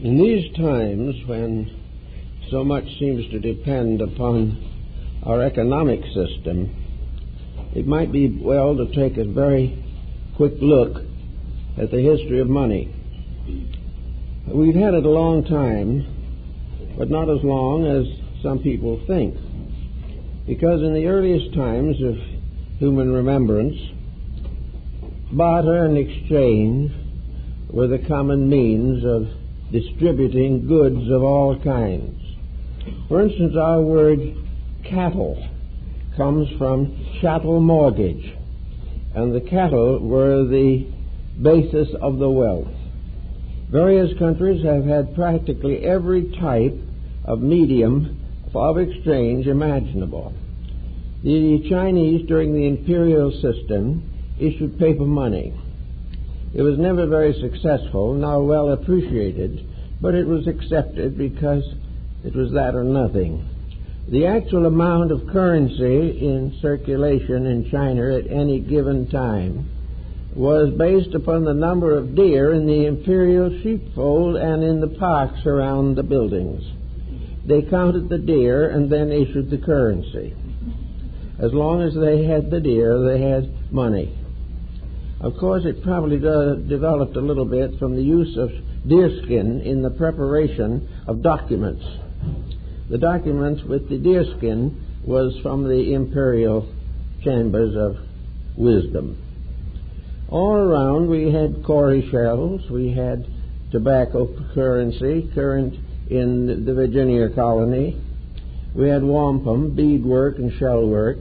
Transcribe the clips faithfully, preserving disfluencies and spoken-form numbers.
In these times when so much seems to depend upon our economic system, it might be well to take a very quick look at the history of money. We've had it a long time, but not as long as some people think, because in the earliest times of human remembrance, barter and exchange were the common means of distributing goods of all kinds. For instance, our word cattle comes from chattel mortgage, and the cattle were the basis of the wealth. Various countries have had practically every type of medium of exchange imaginable. The Chinese, during the imperial system, issued paper money. It was never very successful, nor well appreciated, but it was accepted because it was that or nothing. The actual amount of currency in circulation in China at any given time was based upon the number of deer in the imperial sheepfold and in the parks around the buildings. They counted the deer and then issued the currency. As long as they had the deer, they had money. Of course, it probably de- developed a little bit from the use of deerskin in the preparation of documents. The documents with the deerskin was from the imperial chambers of wisdom. All around we had cowrie shells, we had tobacco currency current in the Virginia colony, we had wampum, beadwork and shell work.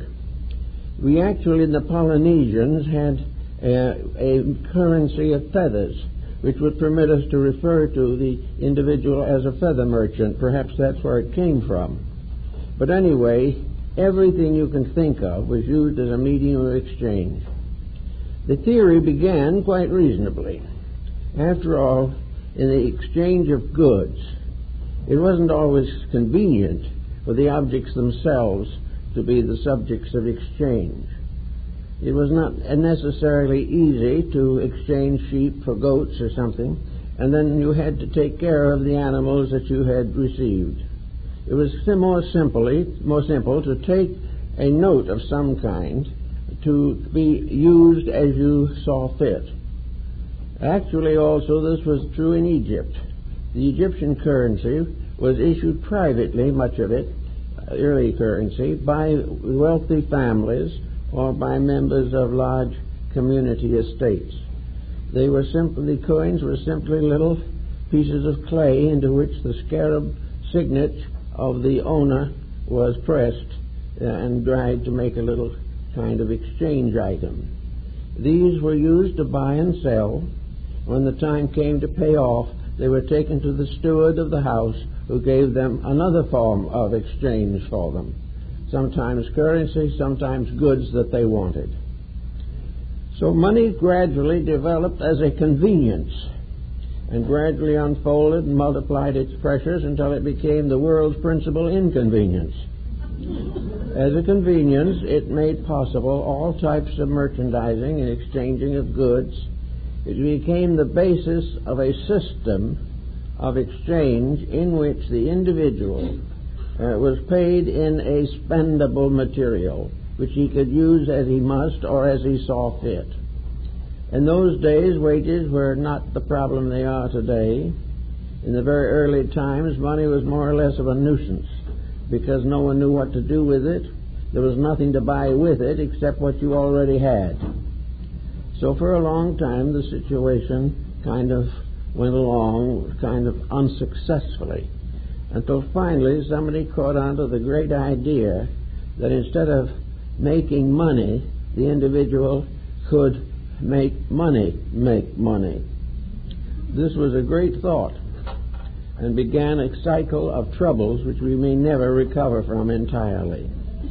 We actually, in the Polynesians, had a, a currency of feathers, which would permit us to refer to the individual as a feather merchant. Perhaps that's where it came from. But anyway, everything you can think of was used as a medium of exchange. The theory began quite reasonably. After all, in the exchange of goods, it wasn't always convenient for the objects themselves to be the subjects of exchange. It was not necessarily easy to exchange sheep for goats or something, and then you had to take care of the animals that you had received. It was more simply, more simple to take a note of some kind to be used as you saw fit. Actually, also, this was true in Egypt. The Egyptian currency was issued privately, much of it, early currency, by wealthy families or by members of large community estates. They were simply, the coins were simply little pieces of clay into which the scarab signet of the owner was pressed and dried to make a little kind of exchange item. These were used to buy and sell. When the time came to pay off, they were taken to the steward of the house, who gave them another form of exchange for them. Sometimes currency, sometimes goods that they wanted. So money gradually developed as a convenience and gradually unfolded and multiplied its pressures until it became the world's principal inconvenience. As a convenience, it made possible all types of merchandising and exchanging of goods. It became the basis of a system of exchange in which the individual uh, was paid in a spendable material, which he could use as he must or as he saw fit. In those days, wages were not the problem they are today. In the very early times, money was more or less of a nuisance because no one knew what to do with it. There was nothing to buy with it except what you already had. So for a long time, the situation kind of went along kind of unsuccessfully, until finally somebody caught on to the great idea that instead of making money, the individual could make money make money. This was a great thought and began a cycle of troubles which we may never recover from entirely.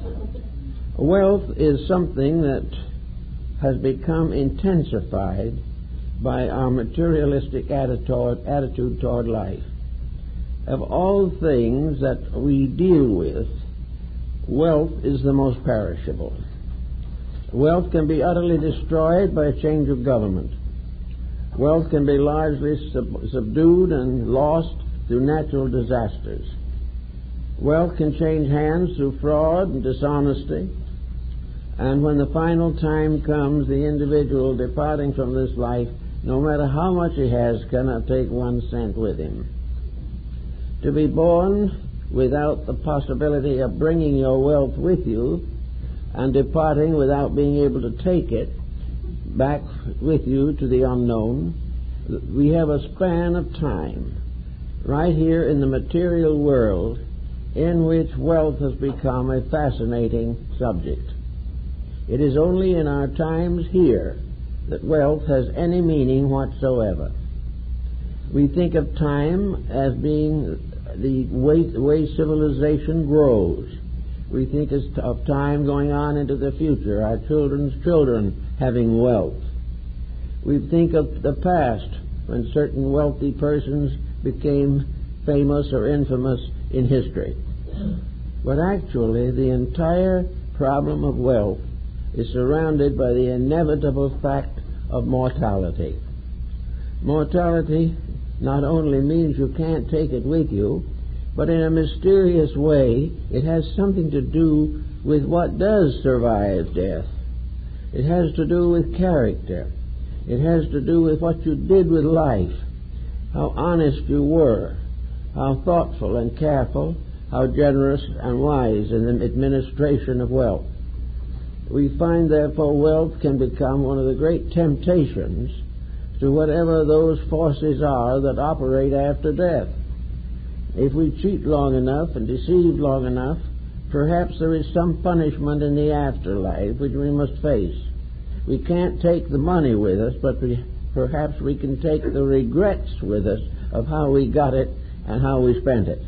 Wealth is something that has become intensified by our materialistic attitude, attitude toward life. Of all things that we deal with, wealth is the most perishable. Wealth can be utterly destroyed by a change of government. Wealth can be largely sub- subdued and lost through natural disasters. Wealth can change hands through fraud and dishonesty. And when the final time comes, the individual departing from this life, no matter how much he has, cannot take one cent with him. To be born without the possibility of bringing your wealth with you and departing without being able to take it back with you to the unknown, we have a span of time right here in the material world in which wealth has become a fascinating subject. It is only in our times here that wealth has any meaning whatsoever. We think of time as being the way, the way civilization grows. We think of time going on into the future, our children's children having wealth. We think of the past when certain wealthy persons became famous or infamous in history. But actually, the entire problem of wealth is surrounded by the inevitable fact of mortality. Mortality not only means you can't take it with you, but in a mysterious way, it has something to do with what does survive death. It has to do with character. It has to do with what you did with life, how honest you were, how thoughtful and careful, how generous and wise in the administration of wealth. We find, therefore, wealth can become one of the great temptations to whatever those forces are that operate after death. If we cheat long enough and deceive long enough, perhaps there is some punishment in the afterlife which we must face. We can't take the money with us, but we, perhaps we can take the regrets with us of how we got it and how we spent it.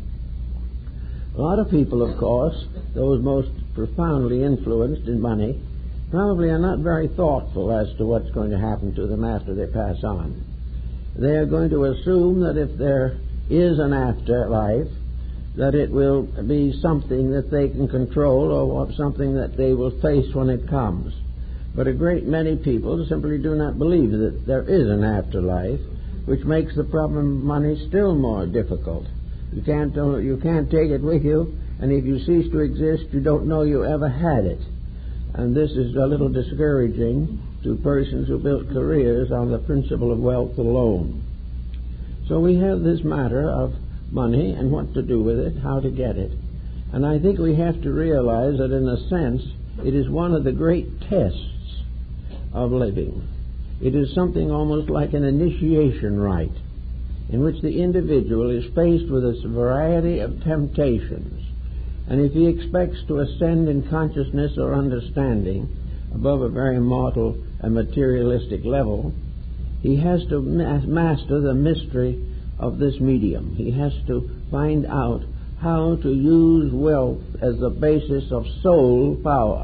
A lot of people, of course, those most profoundly influenced in money, probably are not very thoughtful as to what's going to happen to them after they pass on. They are going to assume that if there is an afterlife, that it will be something that they can control or something that they will face when it comes. But a great many people simply do not believe that there is an afterlife, which makes the problem of money still more difficult. You can't, you can't take it with you, and if you cease to exist, you don't know you ever had it. And this is a little discouraging to persons who built careers on the principle of wealth alone. So we have this matter of money and what to do with it, how to get it. And I think we have to realize that in a sense it is one of the great tests of living. It is something almost like an initiation rite in which the individual is faced with a variety of temptations. And if he expects to ascend in consciousness or understanding above a very mortal and materialistic level, he has to ma- master the mystery of this medium. He has to find out how to use wealth as the basis of soul power.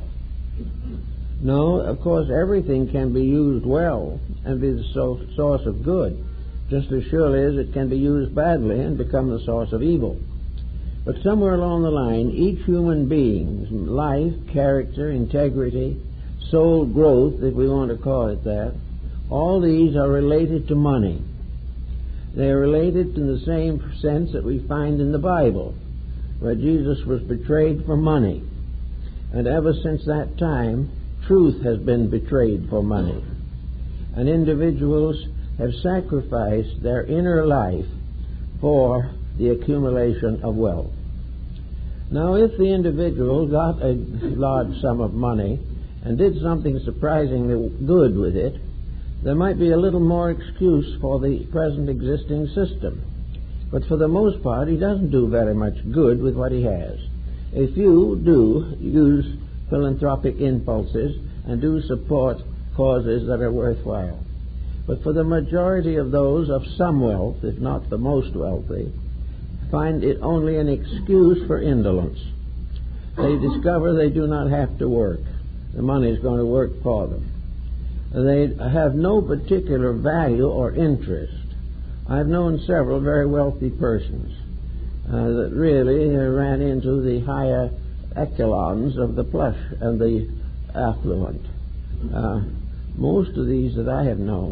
No, of course, everything can be used well and be the so- source of good, just as surely as it can be used badly and become the source of evil. But somewhere along the line, each human being's life, character, integrity, soul growth, if we want to call it that, all these are related to money. They are related in the same sense that we find in the Bible, where Jesus was betrayed for money. And ever since that time, truth has been betrayed for money. And individuals have sacrificed their inner life for the accumulation of wealth. Now, if the individual got a large sum of money and did something surprisingly good with it, there might be a little more excuse for the present existing system. But for the most part, he doesn't do very much good with what he has. A few do use philanthropic impulses and do support causes that are worthwhile. But for the majority of those of some wealth, if not the most wealthy, find it only an excuse for indolence. They discover they do not have to work. The money is going to work for them. They have no particular value or interest. I've known several very wealthy persons uh, that really uh, ran into the higher echelons of the plush and the affluent. Uh, most of these that I have known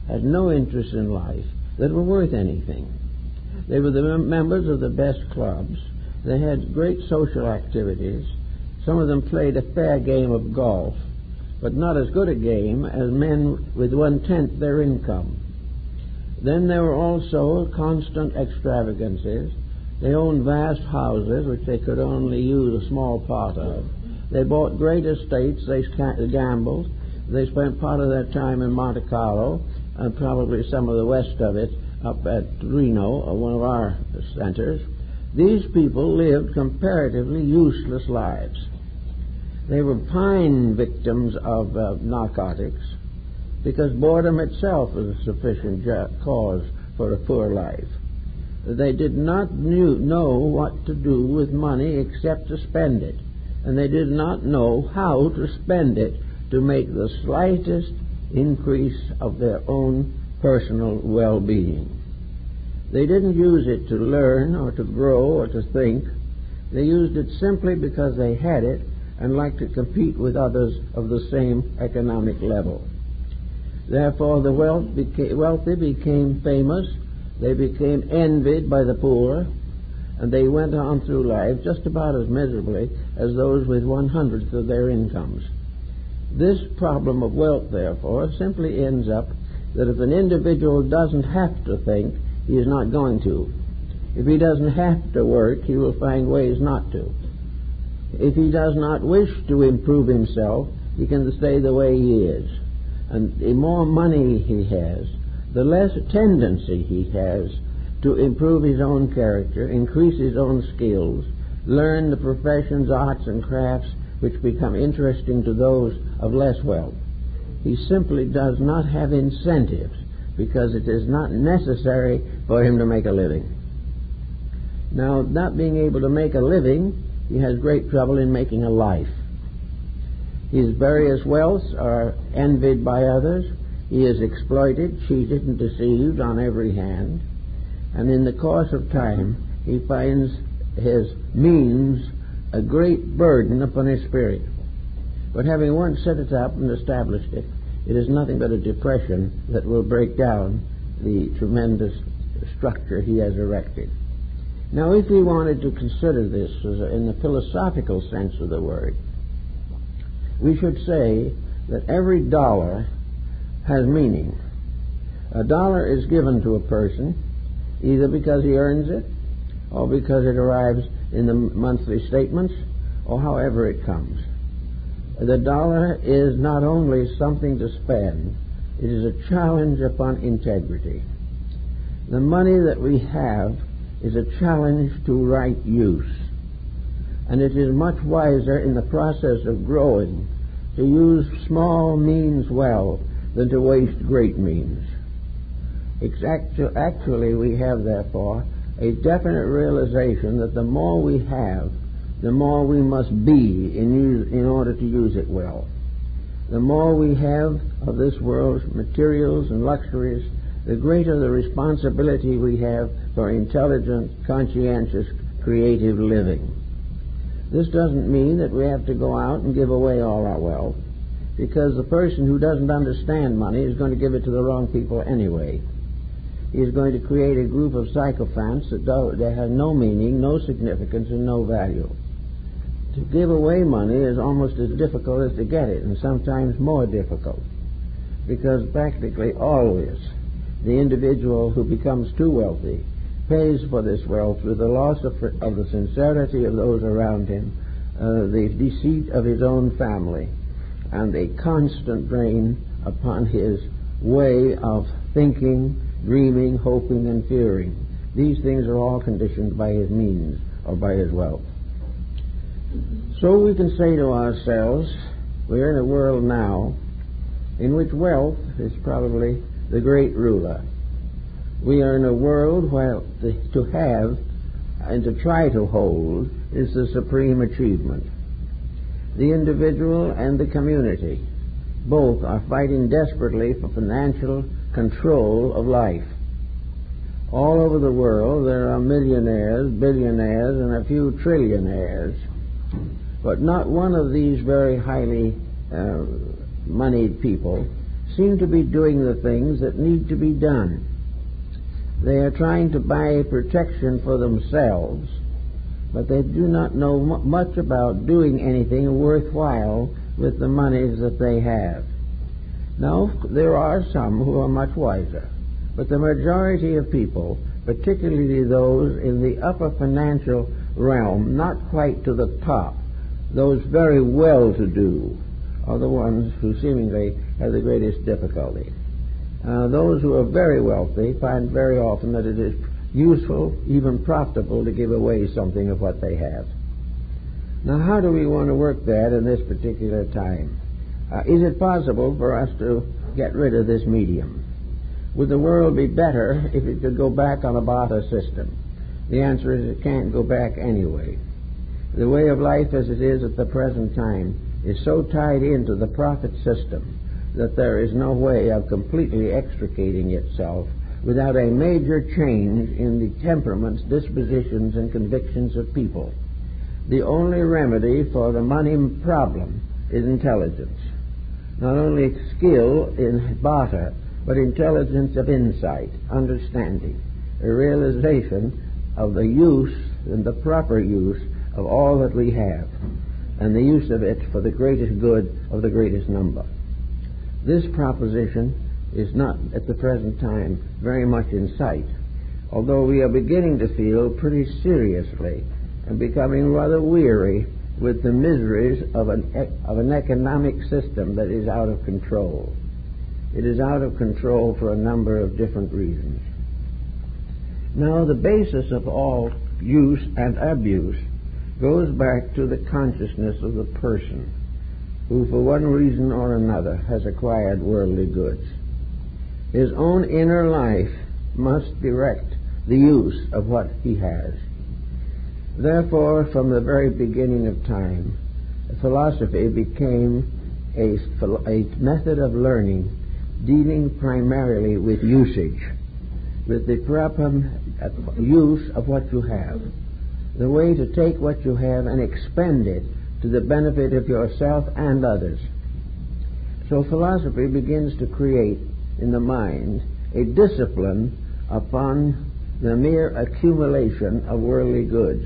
had no interest in life that were worth anything. They were the mem- members of the best clubs. They had great social activities. Some of them played a fair game of golf, but not as good a game as men with one-tenth their income. Then there were also constant extravagances. They owned vast houses which they could only use a small part of. They bought great estates. They gambled. They spent part of their time in Monte Carlo, and probably some of the west of it up at Reno, one of our centers. These people lived comparatively useless lives. They were pine victims of uh, narcotics, because boredom itself was a sufficient cause for a poor life. They did not knew, know what to do with money except to spend it, and they did not know how to spend it to make the slightest increase of their own personal well-being. They didn't use it to learn or to grow or to think. They used it simply because they had it and liked to compete with others of the same economic level. Therefore, the wealth beca- wealthy became famous. They became envied by the poor, and they went on through life just about as miserably as those with one-hundredth of their incomes. This problem of wealth, therefore, simply ends up that if an individual doesn't have to think, he is not going to. If he doesn't have to work, he will find ways not to. If he does not wish to improve himself, he can stay the way he is. And the more money he has, the less tendency he has to improve his own character, increase his own skills, learn the professions, arts, and crafts which become interesting to those of less wealth. He simply does not have incentives because it is not necessary for him to make a living. Now, not being able to make a living, he has great trouble in making a life. His various wealths are envied by others. He is exploited, cheated, and deceived on every hand. And in the course of time, he finds his means a great burden upon his spirit. But having once set it up and established it, it is nothing but a depression that will break down the tremendous structure he has erected. Now, if we wanted to consider this as a, in the philosophical sense of the word, we should say that every dollar has meaning. A dollar is given to a person either because he earns it or because it arrives in the monthly statements or however it comes. The dollar is not only something to spend, it is a challenge upon integrity. The money that we have is a challenge to right use, and it is much wiser in the process of growing to use small means well than to waste great means. Actu- actually, we have, therefore, a definite realization that the more we have, the more we must be in, use, in order to use it well. The more we have of this world's materials and luxuries, the greater the responsibility we have for intelligent, conscientious, creative living. This doesn't mean that we have to go out and give away all our wealth, because the person who doesn't understand money is going to give it to the wrong people anyway. He is going to create a group of sycophants that, do, that have no meaning, no significance, and no value. To give away money is almost as difficult as to get it, and sometimes more difficult, because practically always the individual who becomes too wealthy pays for this wealth with the loss of, of the sincerity of those around him, uh, the deceit of his own family, and a constant drain upon his way of thinking, dreaming, hoping, and fearing. These things are all conditioned by his means or by his wealth. So we can say to ourselves, we are in a world now in which wealth is probably the great ruler. We are in a world where to have and to try to hold is the supreme achievement. The individual and the community both are fighting desperately for financial control of life. All over the world there are millionaires, billionaires, and a few trillionaires, but not one of these very highly uh, moneyed people seem to be doing the things that need to be done. They are trying to buy protection for themselves, but they do not know m- much about doing anything worthwhile with the monies that they have. Now, there are some who are much wiser, but the majority of people, particularly those in the upper financial realm, not quite to the top, those very well-to-do, are the ones who seemingly have the greatest difficulty. Uh, those who are very wealthy find very often that it is useful, even profitable, to give away something of what they have. Now, how do we want to work that in this particular time? Uh, is it possible for us to get rid of this medium? Would the world be better if it could go back on a barter system? The answer is it can't go back anyway. The way of life as it is at the present time is so tied into the profit system that there is no way of completely extricating itself without a major change in the temperaments, dispositions, and convictions of people. The only remedy for the money problem is intelligence. Not only skill in barter, but intelligence of insight, understanding, a realization of the use and the proper use of all that we have, and the use of it for the greatest good of the greatest number. This proposition is not at the present time very much in sight, although we are beginning to feel pretty seriously and becoming rather weary with the miseries of an, of an economic system that is out of control. It is out of control for a number of different reasons. Now, the basis of all use and abuse goes back to the consciousness of the person who, for one reason or another, has acquired worldly goods. His own inner life must direct the use of what he has. Therefore, from the very beginning of time, philosophy became a, a method of learning dealing primarily with usage, with the proper use of what you have, the way to take what you have and expend it to the benefit of yourself and others. So philosophy begins to create in the mind a discipline upon the mere accumulation of worldly goods.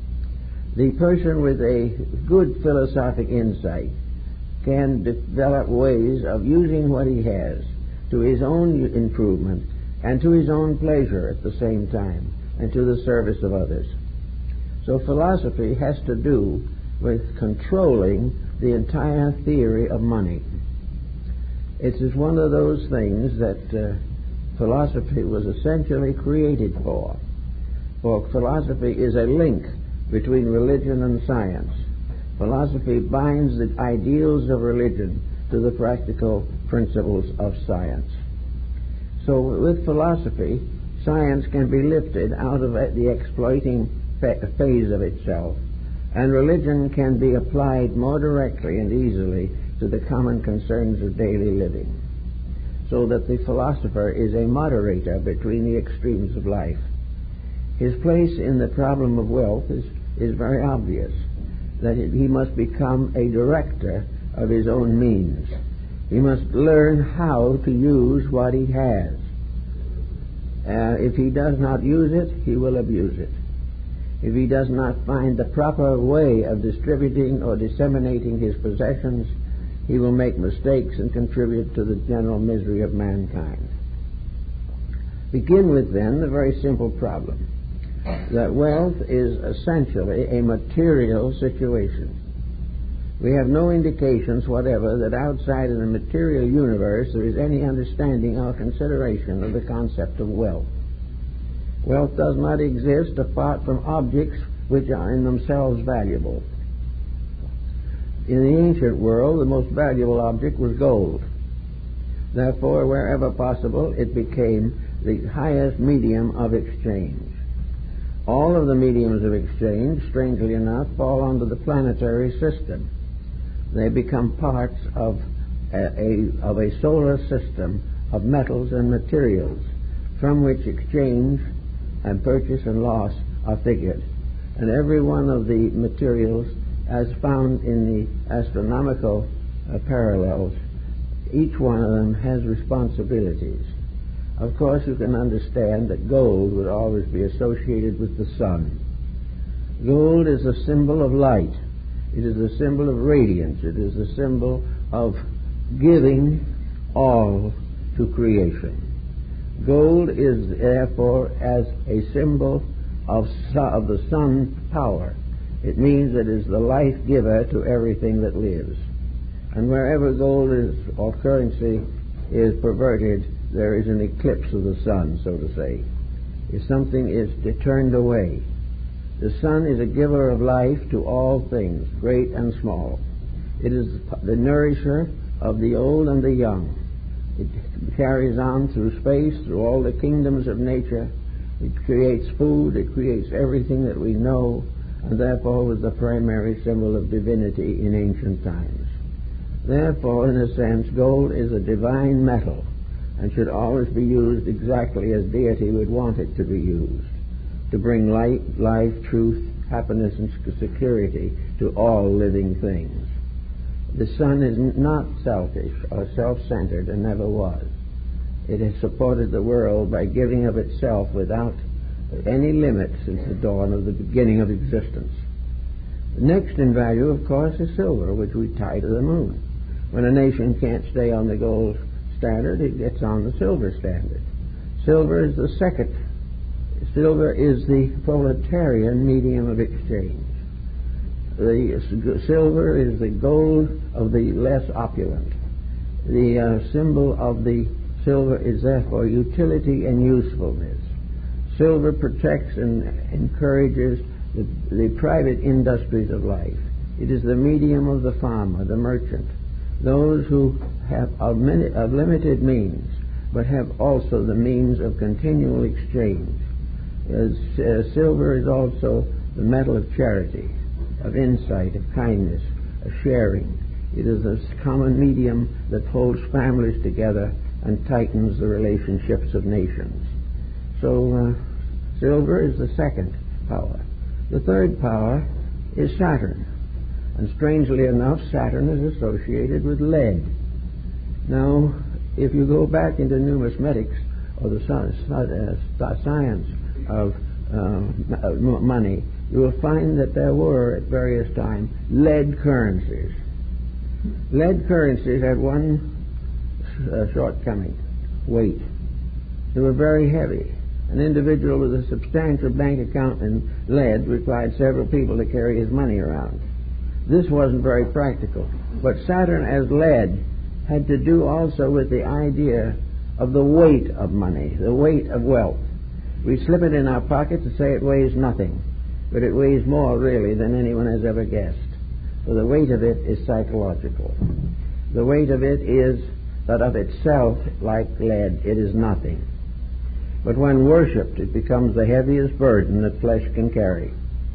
The person with a good philosophic insight can develop ways of using what he has to his own improvement and to his own pleasure at the same time, and to the service of others. So philosophy has to do with controlling the entire theory of money. It is one of those things that uh, philosophy was essentially created for. For philosophy is a link between religion and science. Philosophy binds the ideals of religion to the practical principles of science. So with philosophy, science can be lifted out of the exploiting phase of itself, and religion can be applied more directly and easily to the common concerns of daily living, so that the philosopher is a moderator between the extremes of life. His place in the problem of wealth is, is very obvious, that he must become a director of his own means. He must learn how to use what he has. Uh, if he does not use it, he will abuse it. If he does not find the proper way of distributing or disseminating his possessions, he will make mistakes and contribute to the general misery of mankind. Begin with, then, the very simple problem that wealth is essentially a material situation. We have no indications whatever that outside of the material universe there is any understanding or consideration of the concept of wealth. Wealth does not exist apart from objects which are in themselves valuable. In the ancient world, the most valuable object was gold. Therefore, wherever possible, it became the highest medium of exchange. All of the mediums of exchange, strangely enough, fall under the planetary system. They become parts of a, a, of a solar system of metals and materials from which exchange and purchase and loss are figured. And every one of the materials, as found in the astronomical uh, parallels, each one of them has responsibilities. Of course, you can understand that gold would always be associated with the sun. Gold is a symbol of light. It is a symbol of radiance. It is a symbol of giving all to creation. Gold is therefore as a symbol of, su- of the sun's power. It means it is the life giver to everything that lives. And wherever gold is, or currency is perverted, there is an eclipse of the sun, so to say. If something is turned away, the sun is a giver of life to all things, great and small. It is the nourisher of the old and the young. It carries on through space, through all the kingdoms of nature. It creates food, it creates everything that we know, and therefore was the primary symbol of divinity in ancient times. Therefore, in a sense, gold is a divine metal and should always be used exactly as deity would want it to be used, to bring light, life, truth, happiness, and security to all living things. The sun is not selfish or self-centered and never was. It has supported the world by giving of itself without any limit since the dawn of the beginning of existence. Next in value, of course, is silver, which we tie to the moon. When a nation can't stay on the gold standard, it gets on the silver standard. Silver is the second. Silver is the proletarian medium of exchange. The silver is the gold of the less opulent. The uh, symbol of the silver is therefore utility and usefulness. Silver protects and encourages the, the private industries of life. It is the medium of the farmer, the merchant, those who have of, many, of limited means, but have also the means of continual exchange. As, uh, silver is also the metal of charity, of insight, of kindness, of sharing. It is a common medium that holds families together and tightens the relationships of nations. So uh, silver is the second power. The third power is Saturn. And strangely enough, Saturn is associated with lead. Now, if you go back into numismatics, or the science of uh, money, you will find that there were, at various times, lead currencies. Lead currencies had one uh, shortcoming: weight. They were very heavy. An individual with a substantial bank account in lead required several people to carry his money around. This wasn't very practical. But Saturn as lead had to do also with the idea of the weight of money, the weight of wealth. We slip it in our pocket to say it weighs nothing, but it weighs more really than anyone has ever guessed. So the weight of it is psychological. The weight of it is that of itself, like lead, it is nothing. But when worshipped, it becomes the heaviest burden that flesh can carry.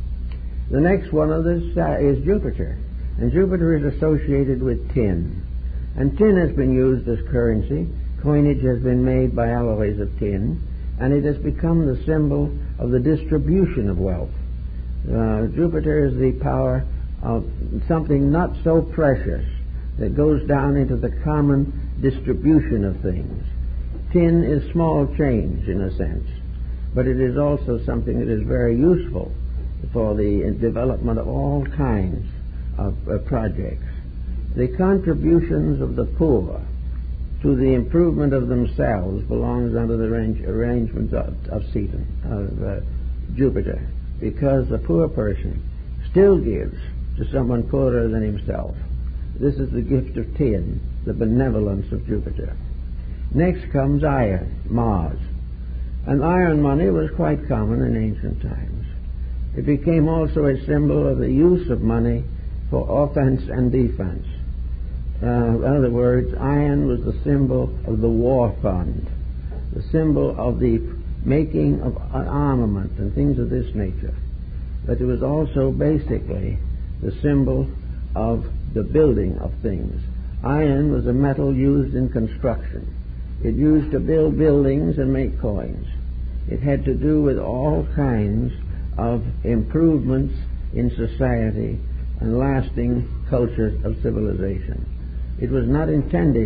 The next one of this uh, is Jupiter. And Jupiter is associated with tin. And tin has been used as currency. Coinage has been made by alloys of tin. And it has become the symbol of the distribution of wealth. Uh, Jupiter is the power of something not so precious that goes down into the common distribution of things. Tin is small change in a sense, but it is also something that is very useful for the development of all kinds of uh, projects. The contributions of the poor to the improvement of themselves belongs under the range, arrangements of, of Saturn, of uh, Jupiter, because the poor person still gives to someone poorer than himself. This is the gift of tin, the benevolence of Jupiter. Next comes iron, Mars. And iron money was quite common in ancient times. It became also a symbol of the use of money for offense and defense. Uh, in other words, iron was the symbol of the war fund, the symbol of the making of an armament and things of this nature. But it was also basically the symbol of the building of things. Iron was a metal used in construction. It used to build buildings and make coins. It had to do with all kinds of improvements in society and lasting cultures of civilization. It was not intended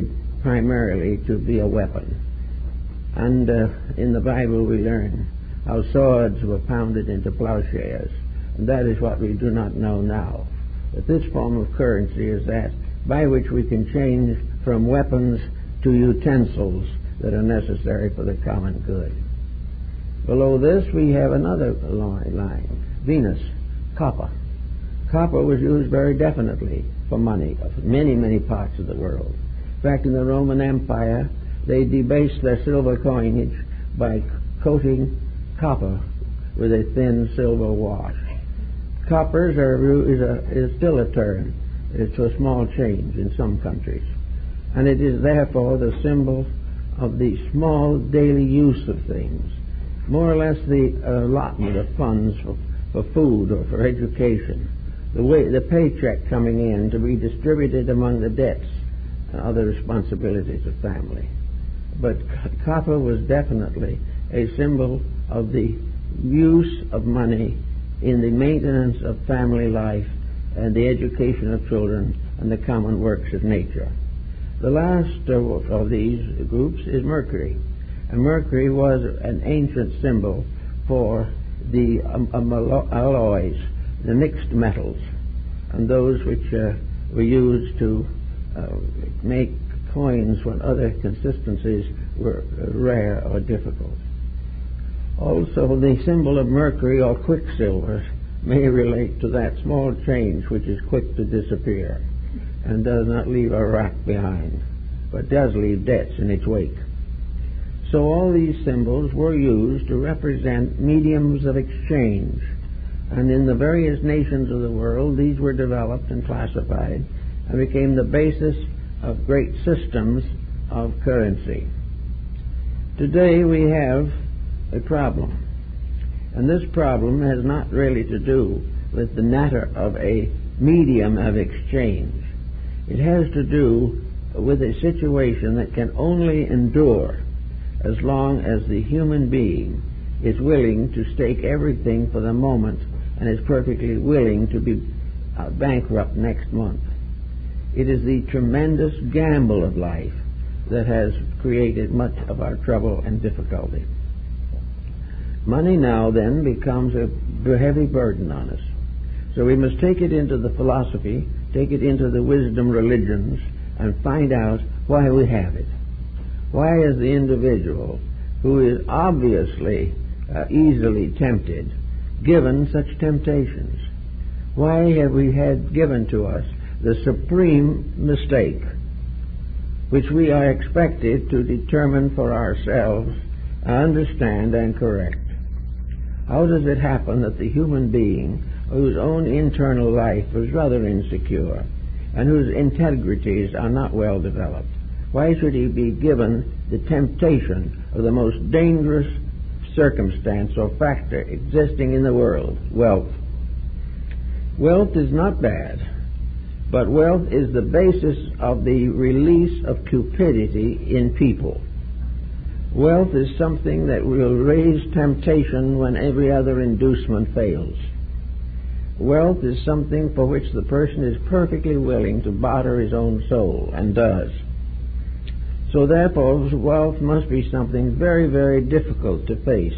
primarily to be a weapon. And uh, in the Bible we learn how swords were pounded into plowshares, and that is what we do not know now. But this form of currency is that by which we can change from weapons to utensils that are necessary for the common good. Below this we have another line, Venus, copper. Copper was used very definitely for money of many, many parts of the world. In fact, in the Roman Empire, they debased their silver coinage by coating copper with a thin silver wash. Coppers are, is, a, is still a term. It's a small change in some countries. And it is therefore the symbol of the small daily use of things, more or less the allotment of funds for, for food or for education, the way the paycheck coming in to be distributed among the debts and other responsibilities of family. But copper was definitely a symbol of the use of money in the maintenance of family life and the education of children and the common works of nature. The last uh, of these groups is mercury. And mercury was an ancient symbol for the um, um, alloys, the mixed metals, and those which uh, were used to uh, make coins when other consistencies were rare or difficult. Also, the symbol of mercury or quicksilver may relate to that small change which is quick to disappear and does not leave a rack behind, but does leave debts in its wake. So all these symbols were used to represent mediums of exchange, and in the various nations of the world these were developed and classified and became the basis of great systems of currency. Today we have a problem, and this problem has not really to do with the matter of a medium of exchange. It has to do with a situation that can only endure as long as the human being is willing to stake everything for the moment and is perfectly willing to be uh, bankrupt next month. It is the tremendous gamble of life that has created much of our trouble and difficulty. Money now then becomes a heavy burden on us. So we must take it into the philosophy, take it into the wisdom religions, and find out why we have it. Why is the individual, who is obviously uh, easily tempted, given such temptations? Why have we had given to us the supreme mistake, which we are expected to determine for ourselves, understand, and correct? How does it happen that the human being, whose own internal life is rather insecure and whose integrities are not well developed, why should he be given the temptation of the most dangerous circumstance or factor existing in the world, wealth? Wealth is not bad, but wealth is the basis of the release of cupidity in people. Wealth is something that will raise temptation when every other inducement fails. Wealth is something for which the person is perfectly willing to barter his own soul, and does. So therefore, wealth must be something very, very difficult to face.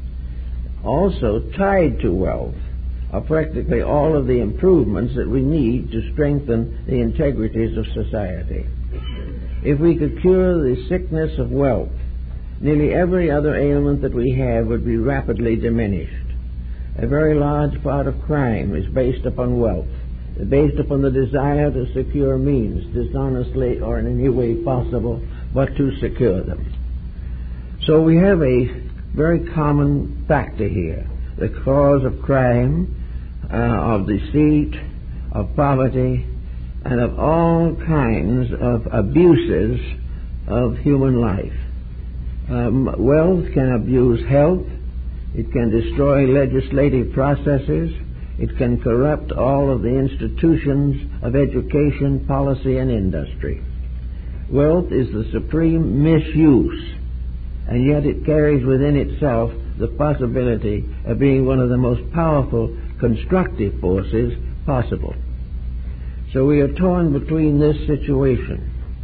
Also, tied to wealth are practically all of the improvements that we need to strengthen the integrities of society. If we could cure the sickness of wealth, nearly every other ailment that we have would be rapidly diminished. A very large part of crime is based upon wealth, based upon the desire to secure means, dishonestly or in any way possible, but to secure them. So we have a very common factor here, the cause of crime, uh, of deceit, of poverty, and of all kinds of abuses of human life. Um, wealth can abuse health. It can destroy legislative processes. It can corrupt all of the institutions of education, policy, and industry. Wealth is the supreme misuse, and yet it carries within itself the possibility of being one of the most powerful constructive forces possible. So we are torn between this situation.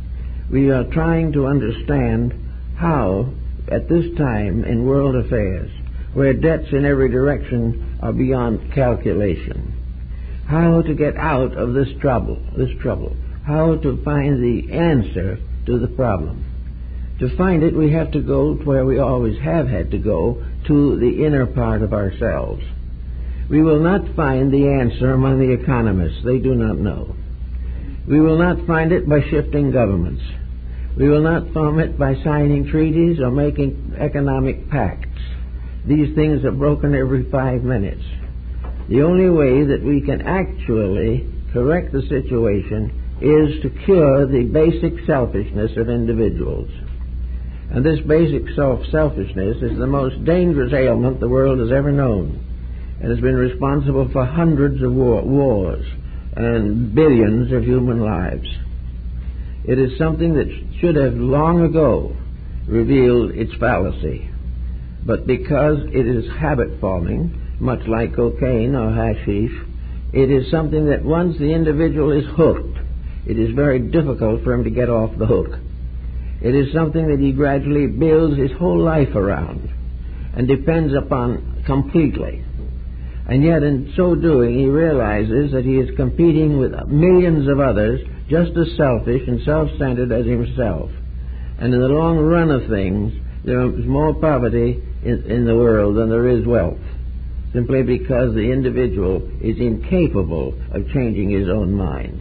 We are trying to understand how, at this time in world affairs, where debts in every direction are beyond calculation, how to get out of this trouble, this trouble, how to find the answer to the problem. To find it, we have to go to where we always have had to go, to the inner part of ourselves. We will not find the answer among the economists. They do not know. We will not find it by shifting governments. We will not find it by signing treaties or making economic pacts. These things are broken every five minutes. The only way that we can actually correct the situation is to cure the basic selfishness of individuals. And this basic self-selfishness is the most dangerous ailment the world has ever known, and has been responsible for hundreds of war- wars and billions of human lives. It is something that should have long ago revealed its fallacy. But because it is habit-forming, much like cocaine or hashish, it is something that once the individual is hooked, it is very difficult for him to get off the hook. It is something that he gradually builds his whole life around and depends upon completely. And yet in so doing, he realizes that he is competing with millions of others just as selfish and self-centered as himself. And in the long run of things, there is more poverty in, in the world than there is wealth, simply because the individual is incapable of changing his own mind.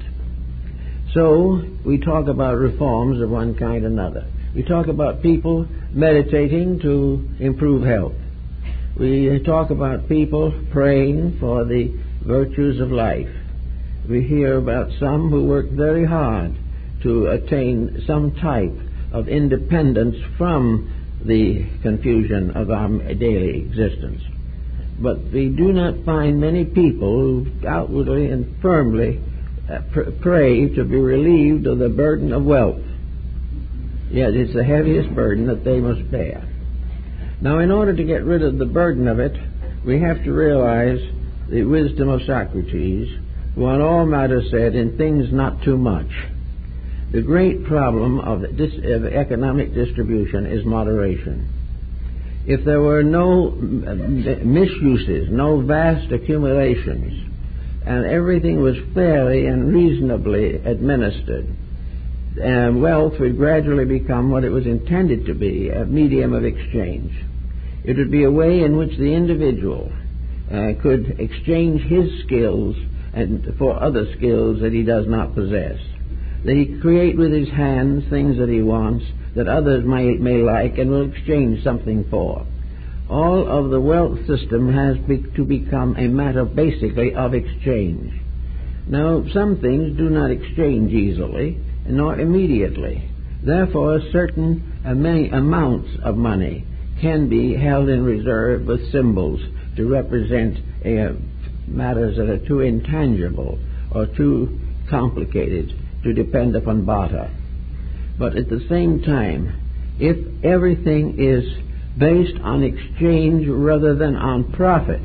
So we talk about reforms of one kind or another. We talk about people meditating to improve health. We talk about people praying for the virtues of life. We hear about some who work very hard to attain some type of independence from the confusion of our daily existence. But we do not find many people who outwardly and firmly uh, pr- pray to be relieved of the burden of wealth. Yet it's the heaviest burden that they must bear. Now, in order to get rid of the burden of it, we have to realize the wisdom of Socrates, who on all matters said, in things not too much. The great problem of, this, of economic distribution is moderation. If there were no misuses, no vast accumulations, and everything was fairly and reasonably administered, and wealth would gradually become what it was intended to be, a medium of exchange. It would be a way in which the individual uh, could exchange his skills and for other skills that he does not possess. That he could create with his hands things that he wants, that others may, may like and will exchange something for. All of the wealth system has be, to become a matter basically of exchange. Now, some things do not exchange easily, nor immediately. Therefore, certain uh, many amounts of money can be held in reserve with symbols to represent uh, matters that are too intangible or too complicated to depend upon barter. But at the same time, if everything is based on exchange rather than on profit,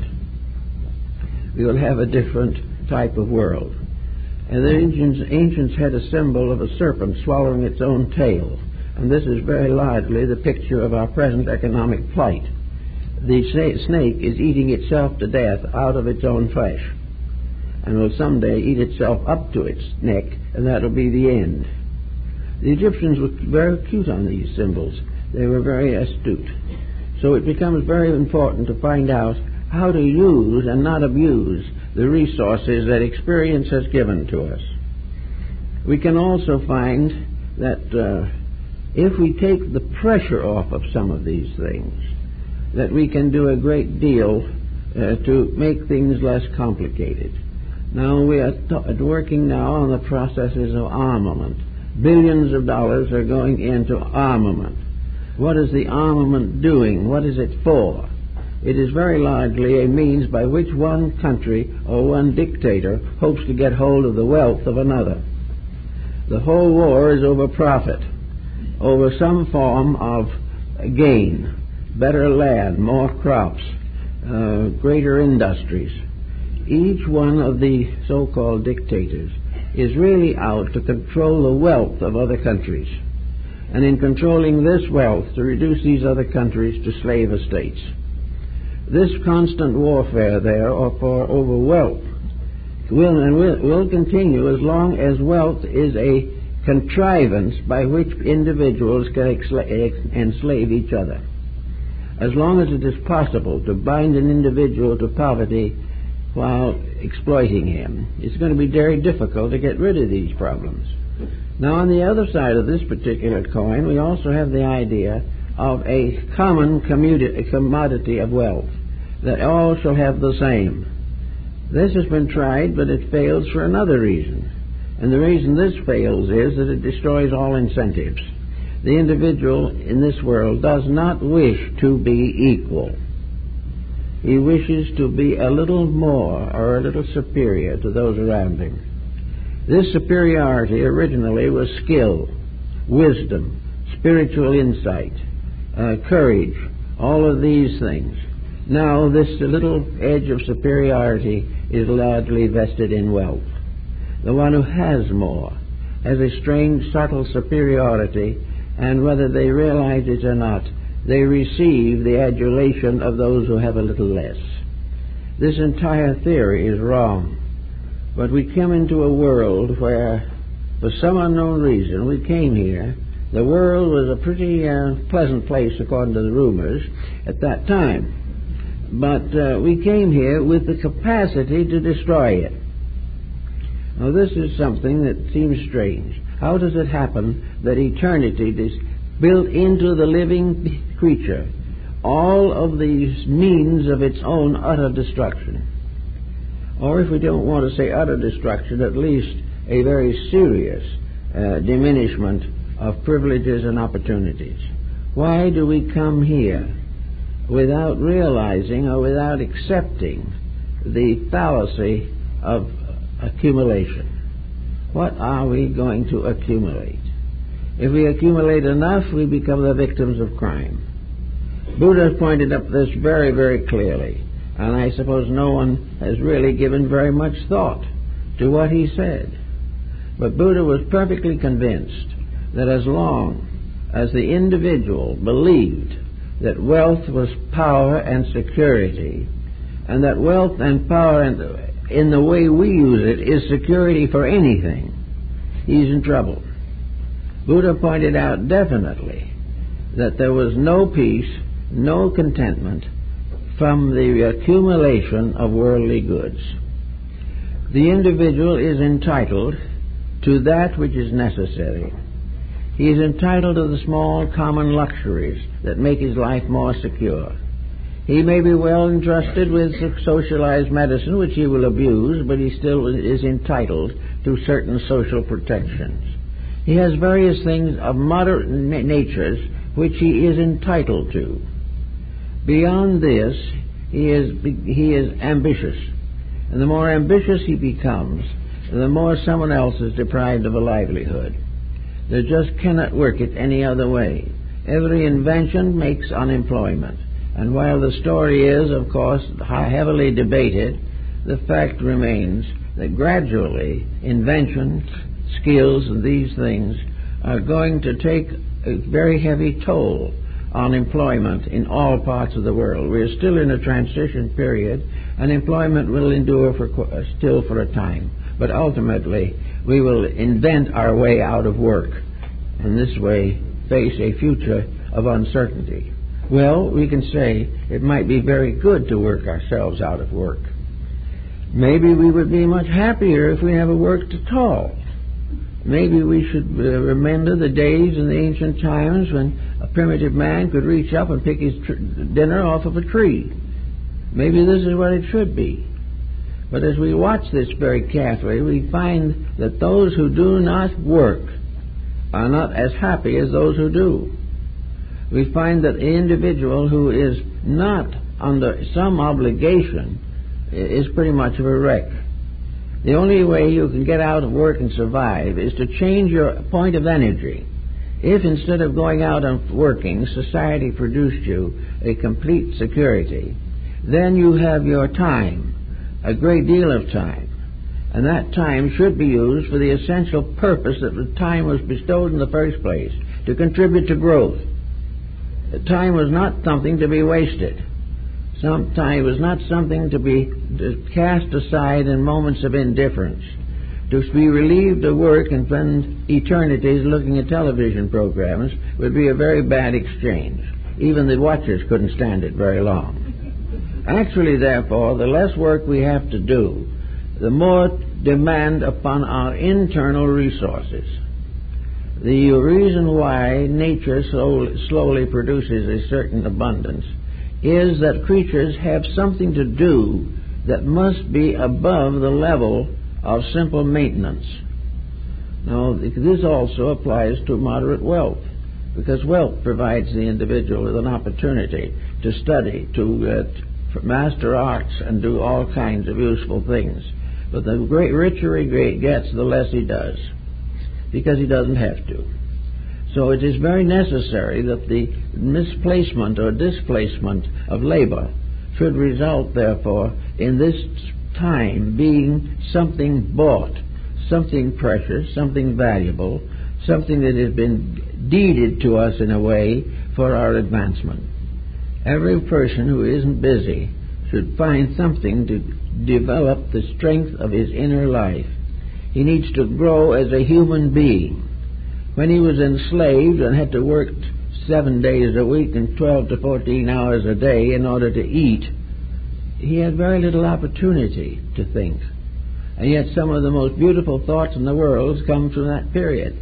we will have a different type of world. And the ancients, ancients had a symbol of a serpent swallowing its own tail. And this is very largely the picture of our present economic plight. The snake is eating itself to death out of its own flesh, and will someday eat itself up to its neck, and that will be the end. The Egyptians were very acute on these symbols. They were very astute. So it becomes very important to find out how to use and not abuse the resources that experience has given to us. We can also find that uh, if we take the pressure off of some of these things, that we can do a great deal uh, to make things less complicated. Now we are t- working now on the processes of armament. Billions of dollars are going into armament. What is the armament doing? What is it for? It is very largely a means by which one country or one dictator hopes to get hold of the wealth of another. The whole war is over profit, over some form of gain, better land, more crops, uh, greater industries. Each one of the so-called dictators is really out to control the wealth of other countries. and in controlling this wealth to reduce these other countries to slave estates. This constant warfare there for over wealth will and will, will continue as long as wealth is a contrivance by which individuals can enslave each other. As long as it is possible to bind an individual to poverty while exploiting him, it's going to be very difficult to get rid of these problems. Now, on the other side of this particular coin, we also have the idea of a common commu- commodity of wealth, that all shall have the same. This has been tried, but it fails for another reason. And the reason this fails is that it destroys all incentives. The individual in this world does not wish to be equal. He wishes to be a little more or a little superior to those around him. This superiority originally was skill, wisdom, spiritual insight, uh, courage, all of these things. Now this little edge of superiority is largely vested in wealth. The one who has more has a strange, subtle superiority, and whether they realize it or not, they receive the adulation of those who have a little less. This entire theory is wrong. But we come into a world where, for some unknown reason, we came here. The world was a pretty uh, pleasant place, according to the rumors, at that time. But uh, we came here with the capacity to destroy it. Now, this is something that seems strange. How does it happen that eternity is built into the living creature all of these means of its own utter destruction? Or if we don't want to say utter destruction, at least a very serious uh, diminishment of privileges and opportunities. Why do we come here without realizing or without accepting the fallacy of accumulation? What are we going to accumulate? If we accumulate enough, we become the victims of crime. Buddha pointed up this very, very clearly, and I suppose no one has really given very much thought to what he said. But Buddha was perfectly convinced that as long as the individual believed that wealth was power and security, and that wealth and power and in the way we use it is security for anything, he's in trouble. Buddha pointed out definitely that there was no peace, no contentment from the accumulation of worldly goods. The individual is entitled to that which is necessary. He is entitled to the small common luxuries that make his life more secure. He may be well entrusted with socialized medicine, which he will abuse, but he still is entitled to certain social protections. He has various things of moderate natures which he is entitled to. Beyond this, he is, he is ambitious. And the more ambitious he becomes, the more someone else is deprived of a livelihood. They just cannot work it any other way. Every invention makes unemployment. And while the story is, of course, heavily debated, the fact remains that gradually inventions, skills, and these things are going to take a very heavy toll on employment in all parts of the world. We are still in a transition period, and employment will endure for still for a time. But ultimately, we will invent our way out of work, and this way face a future of uncertainty. Well, we can say it might be very good to work ourselves out of work. Maybe we would be much happier if we never worked at all. Maybe we should uh, remember the days in the ancient times when a primitive man could reach up and pick his tr- dinner off of a tree. Maybe this is what it should be. But as we watch this very carefully, we find that those who do not work are not as happy as those who do. We find that the individual who is not under some obligation is pretty much of a wreck. The only way you can get out of work and survive is to change your point of energy. If instead of going out and working, society produced you a complete security, then you have your time, a great deal of time. And that time should be used for the essential purpose that the time was bestowed in the first place, to contribute to growth. Time was not something to be wasted. Some time was not something to be cast aside in moments of indifference. To be relieved of work and spend eternities looking at television programs would be a very bad exchange. Even the watchers couldn't stand it very long. Actually, therefore, the less work we have to do, the more demand upon our internal resources. The reason why nature slowly, slowly produces a certain abundance is that creatures have something to do that must be above the level of simple maintenance. Now, this also applies to moderate wealth, because wealth provides the individual with an opportunity to study, to uh, master arts, and do all kinds of useful things. But the great, richer he gets, the less he does, because he doesn't have to. So it is very necessary that the misplacement or displacement of labor should result, therefore, in this time being something bought, something precious, something valuable, something that has been deeded to us in a way for our advancement. Every person who isn't busy should find something to develop the strength of his inner life. He needs to grow as a human being. When he was enslaved and had to work seven days a week and twelve to fourteen hours a day in order to eat, he had very little opportunity to think. And yet some of the most beautiful thoughts in the world come from that period.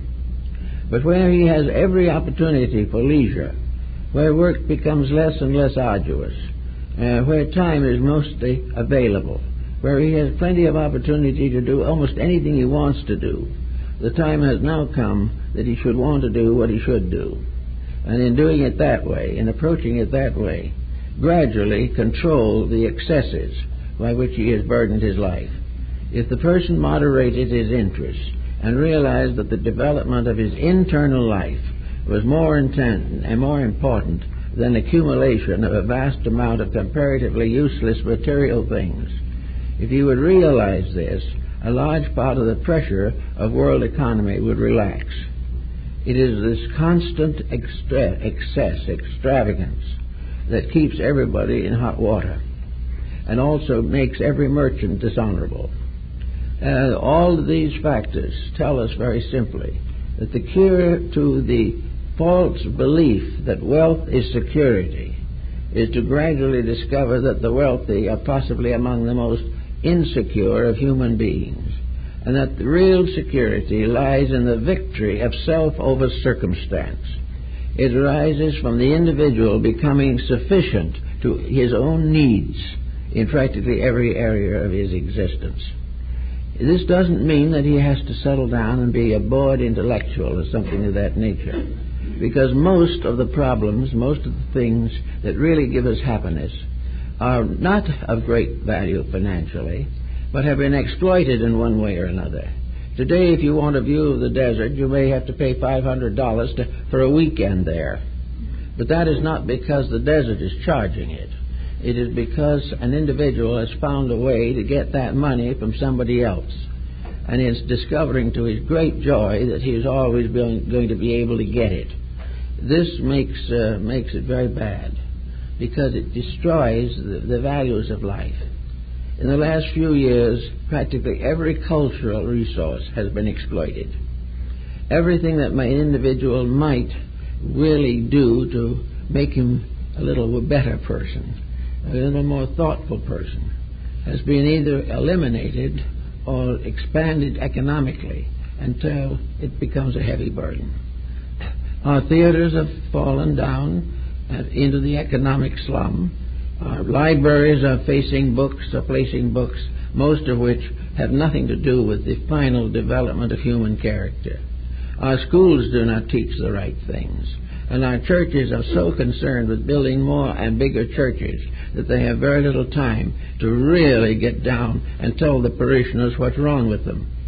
But where he has every opportunity for leisure, where work becomes less and less arduous, uh, where time is mostly available, where he has plenty of opportunity to do almost anything he wants to do, the time has now come that he should want to do what he should do. And in doing it that way, in approaching it that way, gradually control the excesses by which he has burdened his life. If the person moderated his interests and realized that the development of his internal life was more intent and more important than accumulation of a vast amount of comparatively useless material things, if he would realize this, a large part of the pressure of world economy would relax. It is this constant extra- excess, extravagance, that keeps everybody in hot water and also makes every merchant dishonorable. Uh, all of these factors tell us very simply that the cure to the false belief that wealth is security is to gradually discover that the wealthy are possibly among the most insecure of human beings, and that the real security lies in the victory of self over circumstance. It arises from the individual becoming sufficient to his own needs in practically every area of his existence. This doesn't mean that he has to settle down and be a bored intellectual or something of that nature, because most of the problems, most of the things that really give us happiness are not of great value financially, but have been exploited in one way or another. Today, if you want a view of the desert, you may have to pay five hundred dollars to, for a weekend there. But that is not because the desert is charging it. It is because an individual has found a way to get that money from somebody else, and is discovering to his great joy that he is always going, going to be able to get it. This makes, uh, makes it very bad, because it destroys the, the values of life. In the last few years, practically every cultural resource has been exploited. Everything that my individual might really do to make him a little better person, a little more thoughtful person, has been either eliminated or expanded economically until it becomes a heavy burden. Our theaters have fallen down into the economic slum. Our libraries are facing books, are placing books, most of which have nothing to do with the final development of human character. Our schools do not teach the right things, and our churches are so concerned with building more and bigger churches that they have very little time to really get down and tell the parishioners what's wrong with them.